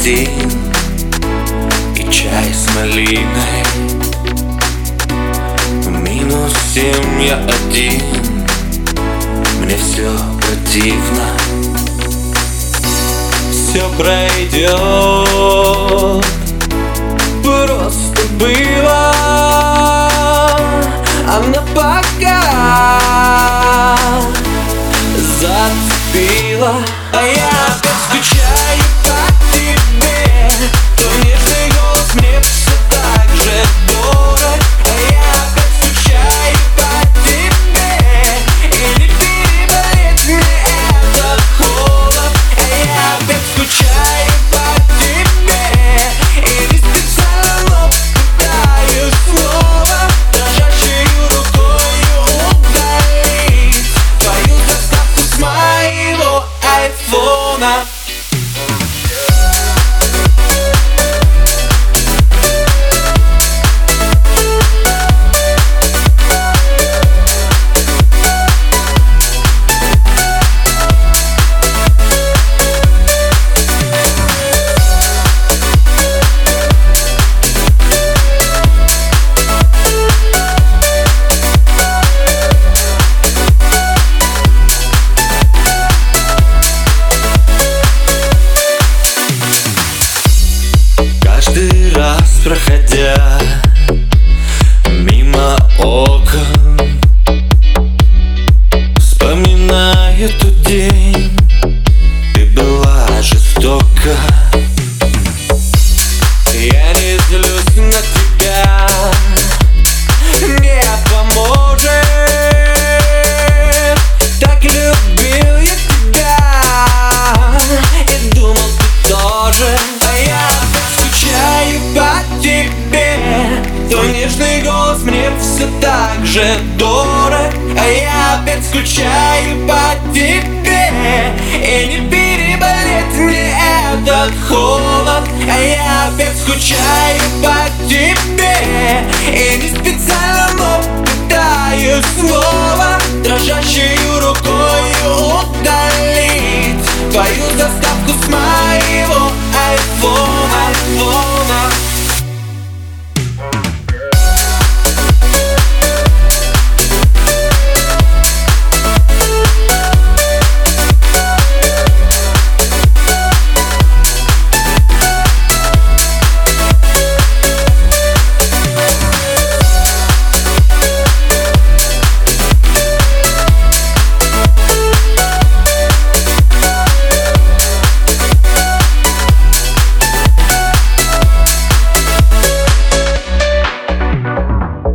один и чай с малиной. -7 я один, мне все противно. Все пройдет, просто было, она пока зацепила. А я опять скучаю по тебе, твой нежный голос мне все так же дорог. А я опять скучаю по тебе, и не переболеть мне этот холод. А я опять скучаю по тебе, и не специально, но пытаюсь снова дрожащей рукою удалить твою заставку с моего айфона. Каждый раз, проходя мимо окон, вспоминаю тот день, ты была жестока. Я не злюсь на тебя, не поможет. Так любил я тебя и думал, ты тоже. А я скучаю по тебе, твой нежный голос мне все так же дорог. А я опять скучаю по тебе, и не переболеть мне этот холод. А я опять скучаю по тебе, и не специально, но пытаюсь снова дрожащей рукой удалить твою заставку